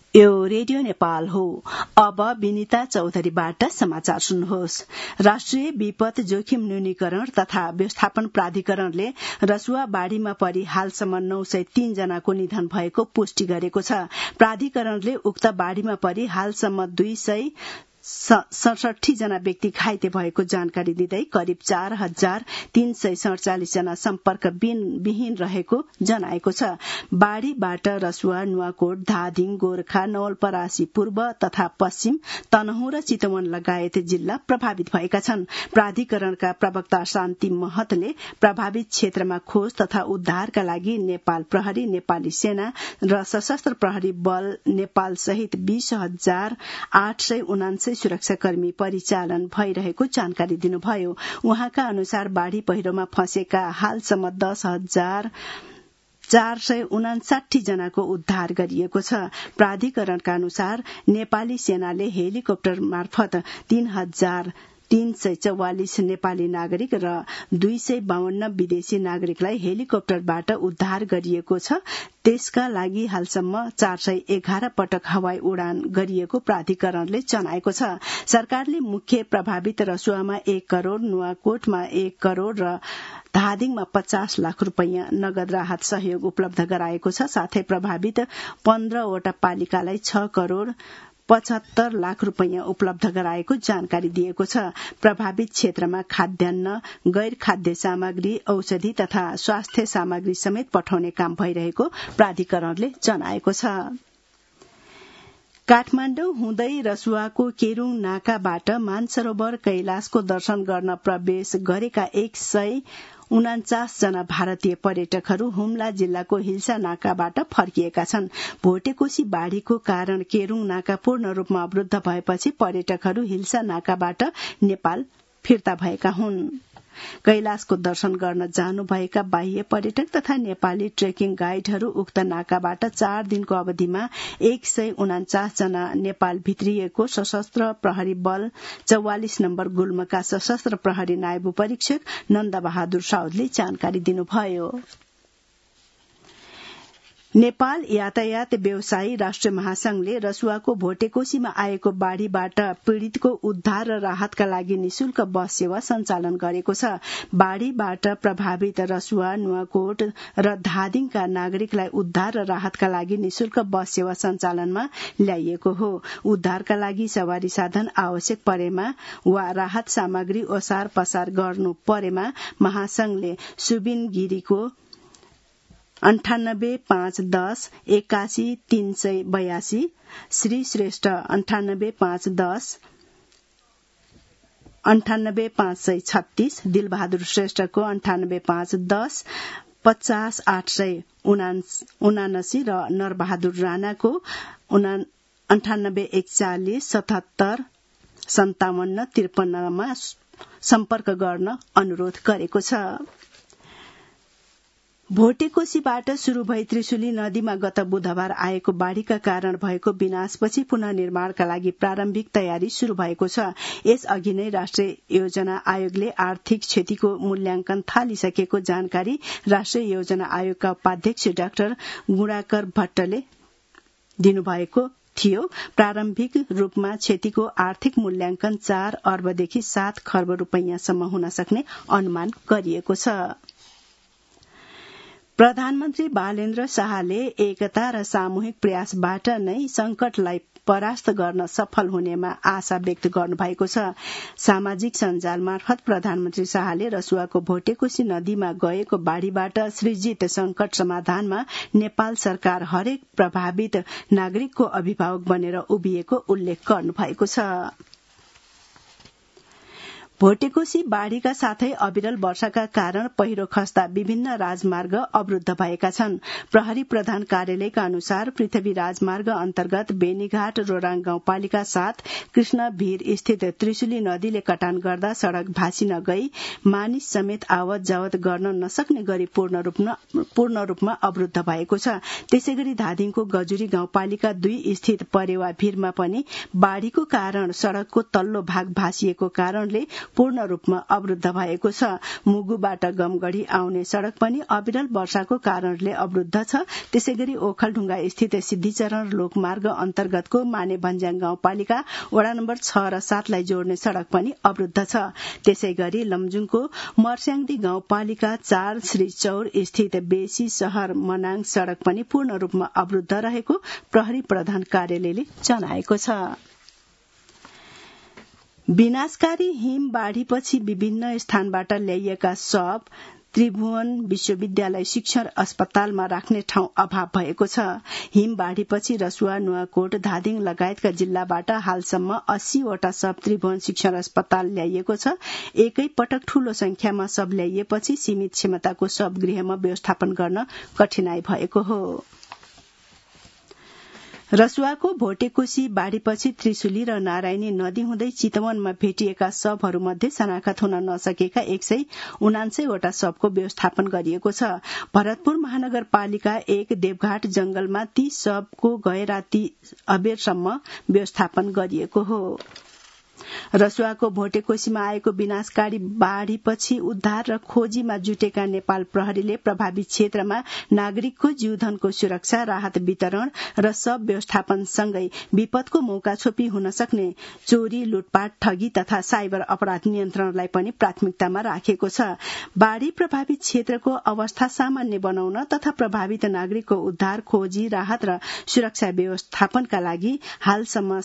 यो रेडियो नेपाल हो। अब विनिता चौधरीबाट समाचार सुन्नुहोस्। राष्ट्रिय विपद जोखिम न्यूनीकरण तथा व्यवस्थापन प्राधिकरणले रसुवा बाढ़ीमा परि हालसम्म 903 जनाको निधन भएको पुष्टि गरेको छ। प्राधिकरणले उक्त बाढ़ीमा परि हालसम्म 267 जना व्यक्ति घाइते भएको जानकारी दिँदै करिब 4347 जना सम्पर्क विहीन रहेको जनाएको छ। बाढ़ीबाट रसुवा, नुवाकोट, धादिङ, गोरखा, नवलपरासी पूर्व तथा पश्चिम, तनहुँ र चितवन लगायत जिल्ला प्रभावित भएका छन्। प्राधिकरणका प्रवक्ता शान्ति महतले प्रभावित क्षेत्रमा खोज तथा उद्धारका लागि नेपाल प्रहरी, नेपाली सेना र सशस्त्र प्रहरी बल नेपाल सहित 20,879 सुरक्षाकर्मी परिचालन भइरहेको जानकारी दिनुभयो। उहाँका अनुसार बाढ़ी पहिरोमा फँसेका हालसम्म 10,459 जनाको उद्धार गरिएको छ। प्राधिकरणका अनुसार नेपाली सेनाले हेलिकप्टर मार्फत 3,344 नेपाली नागरिक र 252 विदेशी नागरिकलाई हेलिकप्टरबाट उद्धार गरिएको छ। त्यसका लागि हालसम्म 411 पटक हवाई उडान गरिएको प्राधिकरणले जनाएको छ। सरकारले मुख्य प्रभावित रसुवामा 1 करोड़, नुवाकोटमा 1 करोड़ र धादिङमा 50 लाख रूपैयाँ नगद राहत सहयोग उपलब्ध गराएको छ। साथै प्रभावित 15 वटा पालिकालाई 6 करोड़ 75 लाख रूपैयाँ उपलब्ध गराएको जानकारी दिएको छ। प्रभावित क्षेत्रमा खाद्यान्न, गैर खाद्य सामग्री, औषधि तथा स्वास्थ्य सामग्री समेत पठाउने काम भइरहेको प्राधिकरणले जनाएको छ। काठमाडौँ हुँदै रसुवाको केरूङ नाकाबाट मानसरोवर कैलाशको दर्शन गर्न प्रवेश गरेका 149 जना भारतीय पर्यटकहरू हुम्ला जिल्लाको हिल्सा नाकाबाट फर्किएका छन्। भोटेकोशी बाढ़ीको कारण केरूङ नाका पूर्ण रूपमा अवरूद्ध भएपछि पर्यटकहरू हिल्सा नाकाबाट नेपाल फिर्ता भएका हुन्। कैलाशको दर्शन गर्न जानुभएका बाह्य पर्यटक तथा नेपाली ट्रेकिङ गाइडहरू उक्त नाकाबाट 4 दिनको अवधिमा 149 जना नेपाल भित्रिएको सशस्त्र प्रहरी बल 44 नम्बर गुल्मका सशस्त्र प्रहरी नायब परीक्षक नन्दबहादुर साउदले जानकारी दिनुभयो। नेपाल यातायात व्यवसायी राष्ट्रिय महासंघले रसुवाको भोटेकोशीमा आएको बाढ़ीबाट पीड़ितको उद्धार र राहतका लागि निशुल्क बस सेवा सञ्चालन गरेको छ। बाढ़ीबाट प्रभावित रसुवा, नुवाकोट र धादिङका नागरिकलाई उद्धार र राहतका लागि निशुल्क बस सेवा सञ्चालनमा ल्याइएको हो। उद्धारका लागि सवारी साधन आवश्यक परेमा वा राहत सामग्री ओसार पसार गर्नु परेमा महासंघले सुबिन गिरीको 98,510 81,382, श्री श्रेष्ठ 98,510 98,536, दिलबहादुर श्रेष्ठको 98,510 50,879 र नरबहादुर राणाको 98,140 77 57 53मा सम्पर्क गर्न अनुरोध गरेको छ। भोटेकोशीबाट शुरू भई त्रिशुली नदीमा गत बुधबार आएको बाढ़ीका कारण भएको विनाशपछि पुनः निर्माणका लागि प्रारम्भिक तयारी शुरू भएको छ। यसअघि नै राष्ट्रिय योजना आयोगले आर्थिक क्षतिको मूल्याङ्कन थालिसकेको जानकारी राष्ट्रिय योजना आयोगका उपाध्यक्ष डाक्टर गुणाकर भट्टले दिनुभएको थियो। प्रारम्भिक रूपमा क्षतिको आर्थिक मूल्याङ्कन 4 अर्बदेखि 7 खर्ब रूपैयाँसम्म हुन सक्ने अनुमान गरिएको छ। प्रधानमन्त्री बालेन्द्र शाहले एकता र सामूहिक प्रयासबाट नै संकटलाई परास्त गर्न सफल हुनेमा आशा व्यक्त गर्नुभएको छ। सामाजिक सञ्जाल मार्फत प्रधानमन्त्री शाहले रसुवाको भोटेकोशी नदीमा गएको बाढ़ीबाट सृजित संकट समाधानमा नेपाल सरकार हरेक प्रभावित नागरिकको अभिभावक बनेर उभिएको उल्लेख गर्नुभएको छ। भोटेकोशी बाढ़ीका साथै अविरल वर्षाका कारण पहिरो खस्दा विभिन्न राजमार्ग अवरूद्ध भएका छन्। प्रहरी प्रधान कार्यालयका अनुसार पृथ्वी राजमार्ग अन्तर्गत बेनीघाट रोराङ गाउँपालिका 7 कृष्ण भीर स्थित त्रिशुली नदीले कटान गर्दा सड़क भासिन गई मानिस समेत आवत जावत गर्न नसक्ने गरी पूर्ण रूपमा अवरूद्ध भएको छ। त्यसैगरी धादिङको गजुरी गाउँपालिका 2 स्थित परेवा भीरमा पनि बाढ़ीको कारण सड़कको तल्लो भाग भासिएको कारणले पूर्ण रूपमा अवरुद्ध भएको छ। मुगुबाट गमगढ़ी आउने सड़क पनि अविरल वर्षाको कारणले अवरुद्ध छ। त्यसैगरी ओखलढुंगा स्थित सिद्धिचरण लोकमार्ग अन्तर्गतको माने भन्ज्याङ गाउँपालिका वडा नम्बर 6 र 7 लाई जोड्ने सड़क पनि अवरुद्ध छ। त्यसैगरी लमजुङको मर्स्याङदी गाउँपालिका 4 श्रीचौर स्थित बेसी शहर मनाङ सड़क पनि पूर्ण रूपमा अवरुद्ध रहेको प्रहरी प्रधान कार्यालयले जनाएको छ। विनाशकारी हिम बाढ़ीपछि विभिन्न स्थानबाट ल्याइएका शव त्रिभुवन विश्वविद्यालय शिक्षण अस्पतालमा राख्ने ठाउँ अभाव भएको छ। हिम बाढ़ीपछि रसुवा, नुवाकोट, धादिङ लगायतका जिल्लाबाट हालसम्म 80 वटा शव त्रिभुवन शिक्षण अस्पताल ल्याइएको छ। एकै पटक ठूलो संख्यामा शव ल्याइएपछि सीमित क्षमताको शव गृहमा व्यवस्थापन गर्न कठिनाई भएको हो। रसुवाको भोटेकोशी बाढ़ीपछि त्रिशुली र नारायणी नदी हुँदै चितवनमा भेटिएका शवहरूमध्ये शनाखत हुन नसकेका 179 वटा शवको व्यवस्थापन गरिएको छ। भरतपुर महानगरपालिका 1 देवघाट जंगलमा ती शवको गए राति अबेरसम्म व्यवस्थापन गरिएको हो। रसुवाको भोटेकोशीमा आएको विनाशकारी बाढ़ीपछि उद्धार र खोजीमा जुटेका नेपाल प्रहरीले प्रभावित क्षेत्रमा नागरिकको जीवधनको सुरक्षा, राहत वितरण र शव व्यवस्थापन सँगै विपदको मौका छोपी हुन सक्ने चोरी, लुटपाट, ठगी तथा साइबर अपराध नियन्त्रणलाई पनि प्राथमिकतामा राखेको छ। बाढ़ी प्रभावित क्षेत्रको अवस्था सामान्य बनाउन तथा प्रभावित नागरिकको उद्धार, खोजी, राहत र सुरक्षा व्यवस्थापनका लागि हालसम्म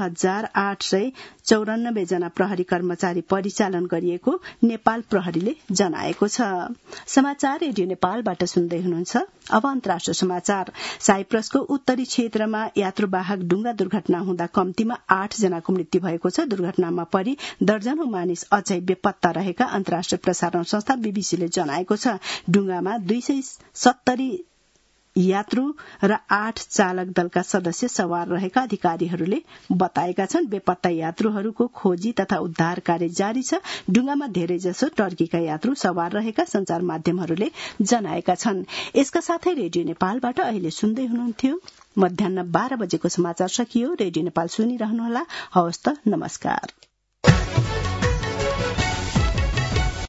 7,894 जना प्रहरी कर्मचारी परिचालन गरिएको नेपाल प्रहरीले जनाएको छ। समाचार रेडियो नेपालबाट सुन्दै हुनुहुन्छ। अब अन्तर्राष्ट्रिय समाचार। साइप्रसको उत्तरी क्षेत्रमा यात्रुवाहक डुंगा दुर्घटना हुँदा कम्तीमा 8 जनाको मृत्यु भएको छ। दुर्घटनामा परि दर्जनौं मानिस अझै बेपत्ता रहेका अन्तर्राष्ट्रिय प्रसारण संस्था बीबीसीले जनाएको छ। डुंगामा 270 यात्रु र 8 चालक दलका सदस्य सवार रहेका अधिकारीहरूले बताएका छन्। बेपत्ता यात्रुहरूको खोजी तथा उद्धार कार्य जारी छ। डुंगामा धेरैजसो टर्कीका यात्रु सवार रहेका संचार माध्यमहरूले जनाएका छन्। यसका साथै रेडियो नेपालबाट अहिले सुन्दै हुनुहुन्थ्यो मध्याह्न 12 बजेको समाचार सकियो। रेडियो नेपाल सुनिरहनुहोला। हवस् त, नमस्कार।